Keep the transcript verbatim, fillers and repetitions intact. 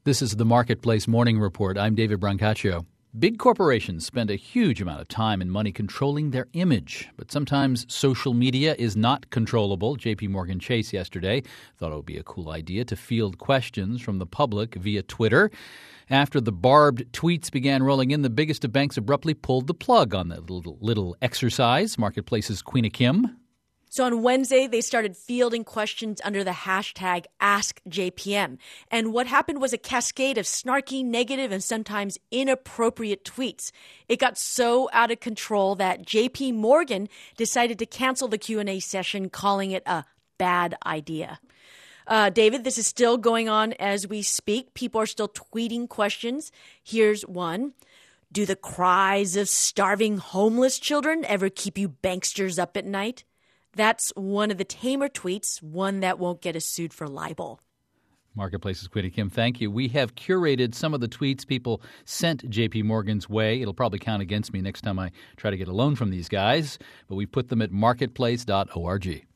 This is the Marketplace Morning Report. I'm David Brancaccio. Big corporations spend a huge amount of time and money controlling their image, but sometimes social media is not controllable. J P Morgan Chase yesterday thought it would be a cool idea to field questions from the public via Twitter. After the barbed tweets began rolling in, the biggest of banks abruptly pulled the plug on the little, little exercise. Marketplace's Queena Kim. So on Wednesday, they started fielding questions under the hashtag Ask J P M. And what happened was a cascade of snarky, negative, and sometimes inappropriate tweets. It got so out of control that J P Morgan decided to cancel the Q and A session, calling it a bad idea. Uh, David, this is still going on as we speak. People are still tweeting questions. Here's one. Do the cries of starving homeless children ever keep you banksters up at night? That's one of the tamer tweets, one that won't get us sued for libel. Marketplace's Queena Kim, thank you. We have curated some of the tweets people sent J P Morgan's way. It'll probably count against me next time I try to get a loan from these guys, but we put them at marketplace dot org.